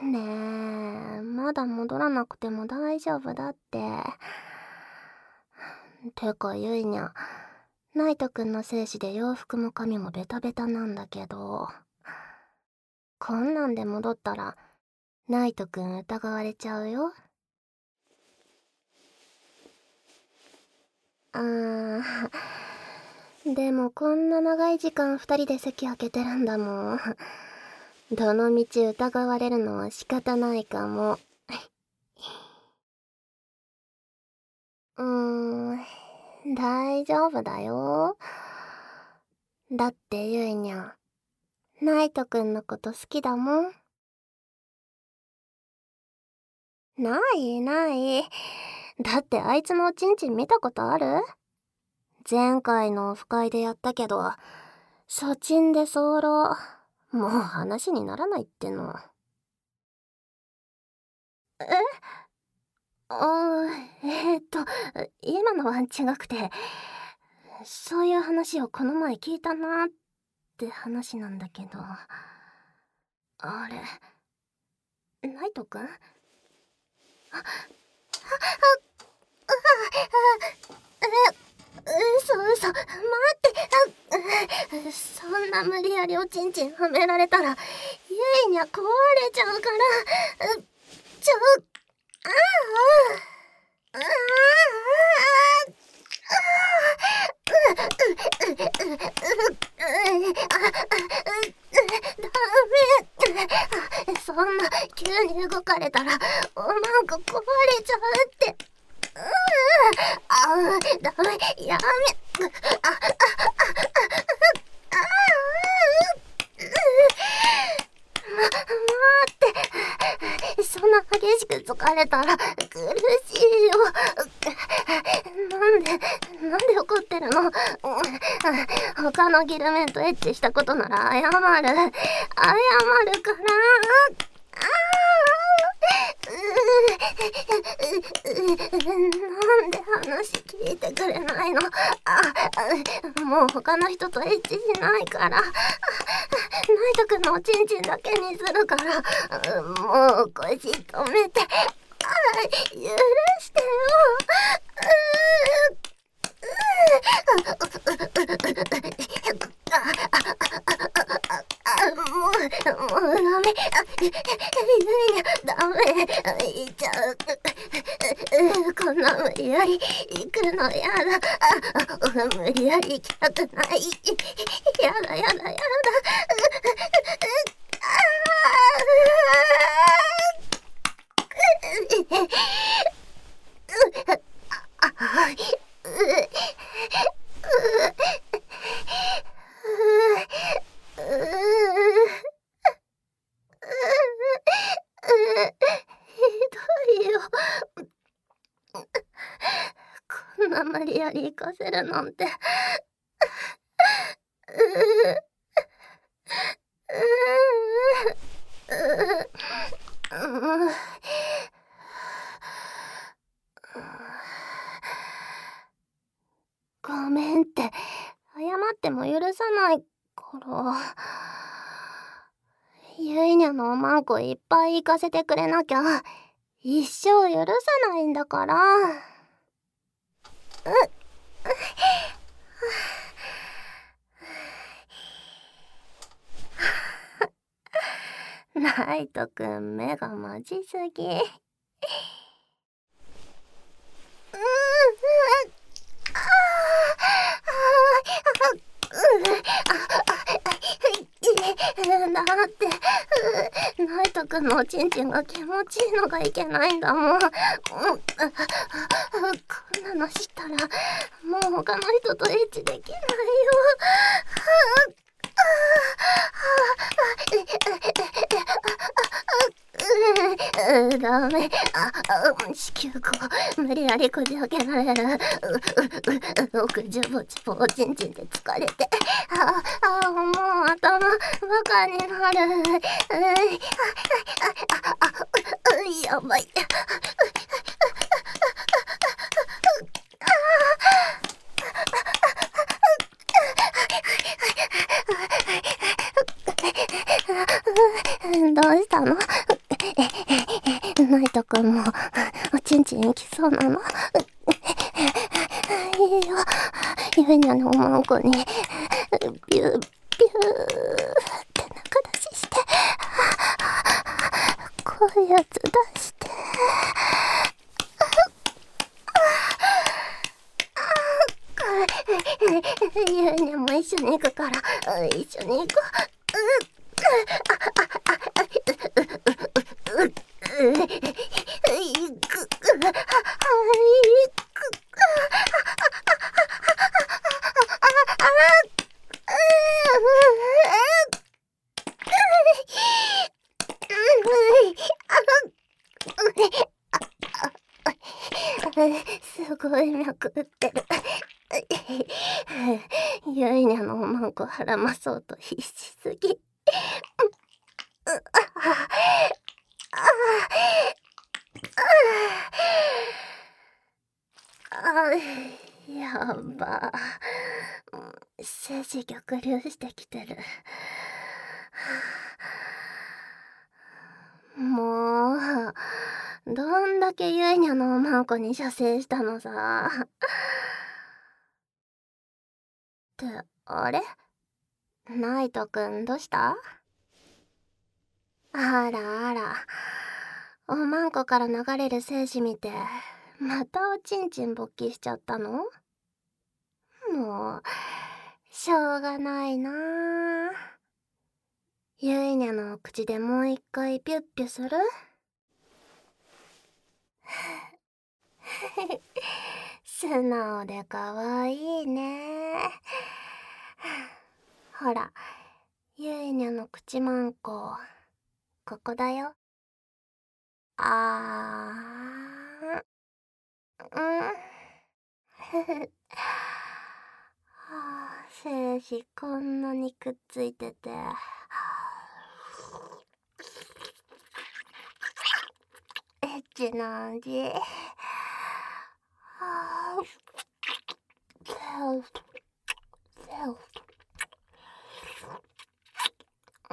ねえ、まだ戻らなくても大丈夫だって。てかゆいにゃ、ナイトくんの精子で洋服も髪もベタベタなんだけど、こんなんで戻ったらナイトくん疑われちゃうよ。でもこんな長い時間2人で席開けてるんだもん。どのみち疑われるのは仕方ないかも。大丈夫だよ。だってゆいにゃ、ナイトくんのこと好きだもん。ないない。だってあいつのおちんちん見たことある？前回のオフ会でやったけど、そちんで候。もう話にならないっての。え？今のは違くて、そういう話をこの前聞いたなって話なんだけど。あれ、ナイトくん？嘘、待って。そんな無理やりおちんちんはめられたら、ゆいにゃ壊れちゃうから、ダメ。そんな急に動かれたらおまんこ壊れちゃうって。ダメ、やめ。待って。そんな激しく疲れたら苦しいよ。なんで怒ってるの？他のギルメンとエッチしたことなら謝るから。なんで話聞いてくれないの？もう他の人とエッチしないから。ナイトくんのおちんちんだけにするから。もう腰止めて。許してよ。もうダメ。ダメ。行っちゃう。こんな無理やり行くのやだ。無理やり行きたくない。やだ。ひどいよ。こんな無理やり行かせるなんて。ごめんって、謝っても許さないから。ゆいにゃのおまんこいっぱい行かせてくれなきゃ一生許さないんだから。ナイトくん目がマジすぎ。だってナイトくんのおちんちんが気持ちいいのがいけないんだもん。こんなのしたらもう他の人とエッチできないよ。ダメ。子宮口無理やりこじ開けられる。奥じゅぼちぼおちんちんで疲れて。もう頭バカになる。やばい。どうしたの？ ナイトくんもおちんちんきそうなの。いいよ、ゆいにゃのおまんこにビュービューって中出しして、こういうやつ出して、ゆいにゃも一緒に行くから、一緒に行こう。すごい脈打ってる。ゆいにゃのおまんこはらまそうと必死すぎ。やば。精子逆流してきてる。もう、どんだけゆいにゃのおまんこに射精したのさ。って、あれ？ナイトくんどうした？あらあら、おまんこから流れる精子見て、またおちんちん勃起しちゃったの？もう、しょうがないなあ。ゆいにゃの口でもう一回ピュッピュする？素直でかわいいね。ほら、ゆいにゃの口まんこ、ここだよ。あー、はあ、精子こんなにくっついてて。エッチな味。うん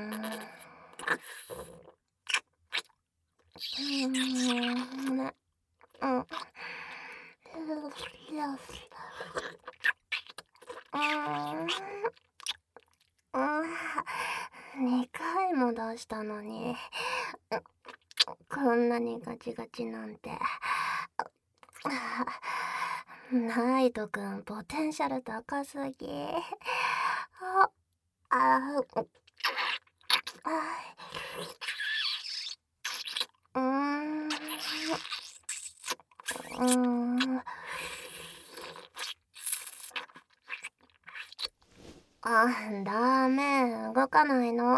。2回も出したのに、こんなにガチガチなんて。ナイトくんポテンシャル高すぎ。ダメ、動かないの。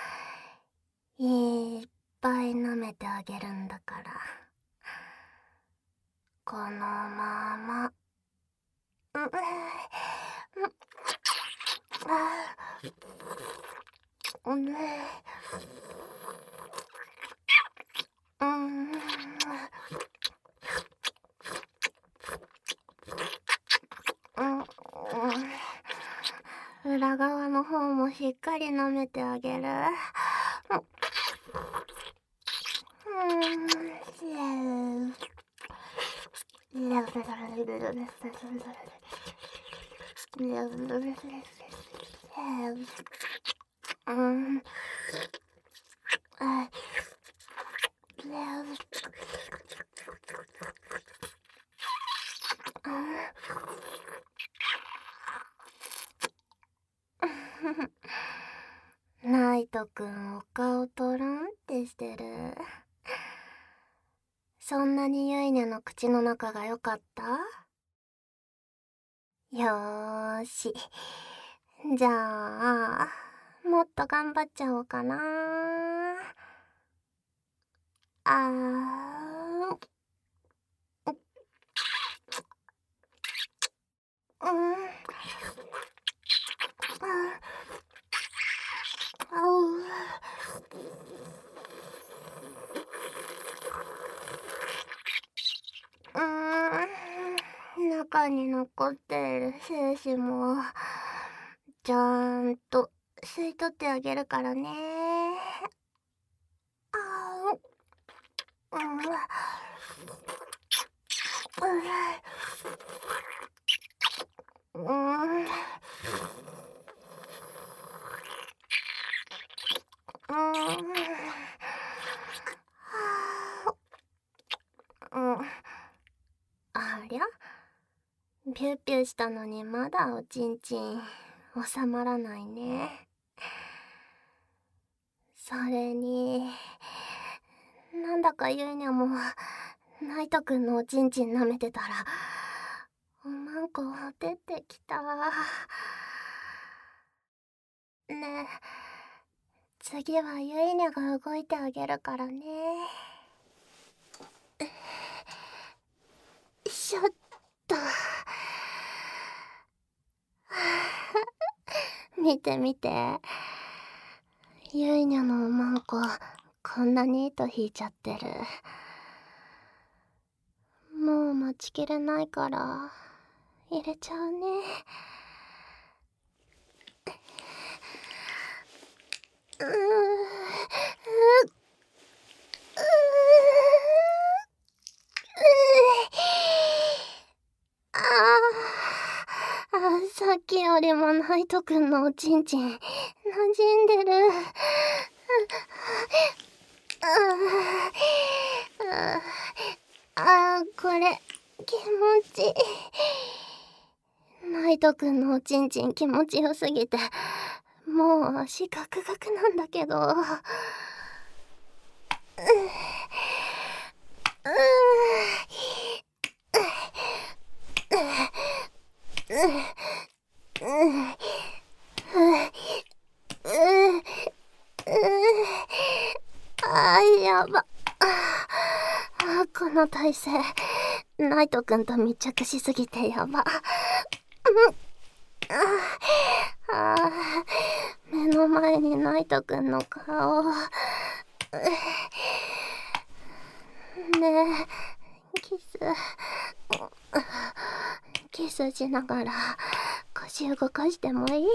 いっぱい舐めてあげるんだから。このまま。裏側の方もしっかり舐めてあげる。ナイトくんお顔トロンってしてる。そんなにゆいにゃの口の中が良かった？よーし。じゃあ、もっと頑張っちゃおうかな。中に残ってる精子もちゃんと吸い取ってあげるからね。 ありゃ、ピューピューしたのにまだおちんちん収まらないね。それになんだかゆいにゃもナイトくんのおちんちん舐めてたらおまんこ出てきた。ねえ、次はゆいにゃが動いてあげるからね。しょっと見て見て、ゆいにゃのおまんここんなに糸引いちゃってる。もう待ちきれないから入れちゃうね。さっきよりもナイトくんのおちんちん馴染んでる。これ気持ちいい。ナイトくんのおちんちん気持ちよすぎてもう足ガクガクなんだけど。やば。この体勢ナイトくんと密着しすぎてやば。目の前にナイトくんの顔。ねえ、キスしながら腰動かしてもいい？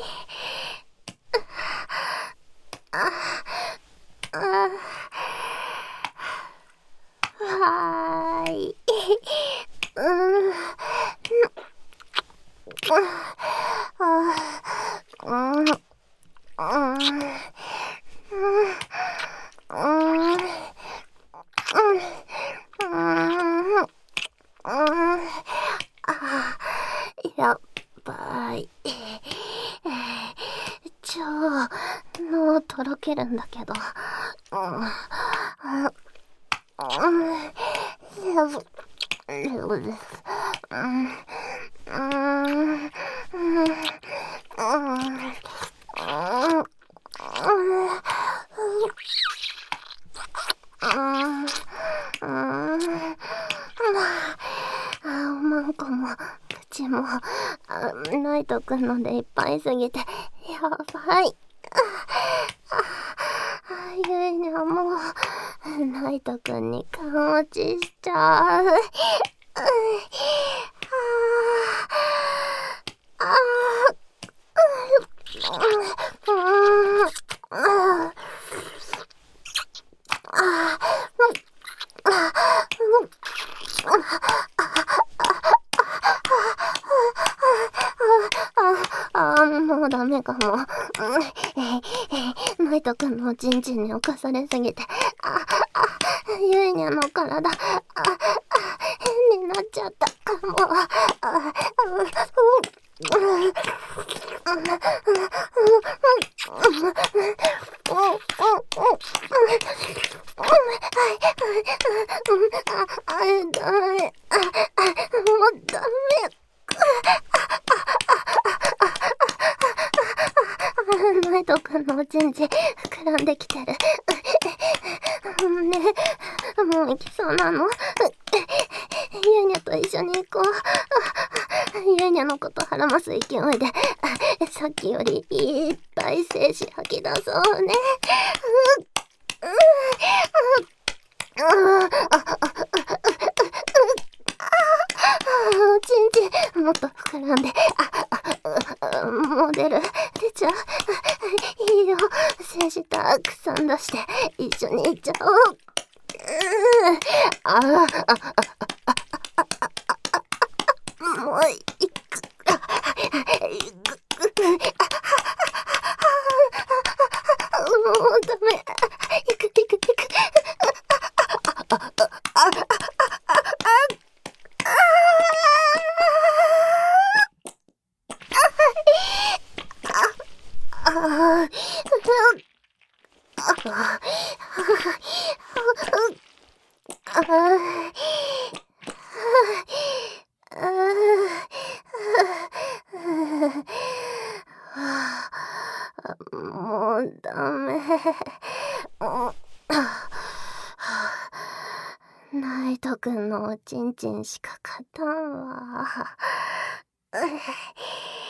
はーい。やっばい。超脳とろけるんだけど。おまんこも口もナイトくんのでいっぱいすぎてやばい。ゆいにゃもナイトくんに勘落ちしちゃう。もうダメかも。ナイトくんのおちんちんに侵されすぎてゆいにゃの体変になっちゃったかも。ダメ。ナイトくんのおちんちん膨らんできてる。ねえ、もう行きそうなの？ゆいにゃと一緒に行こう。ゆいにゃのことはらます勢いでさっきよりいっぱい精子吐き出そうね。おちんちんもっと膨らんで。もう出ちゃう。いいよ、精子たくさん出して一緒に行っちゃおう。 ああ、もういく。もうダメ。いく。もうダメ。ナイトくんのおちんちんしか勝たんわ。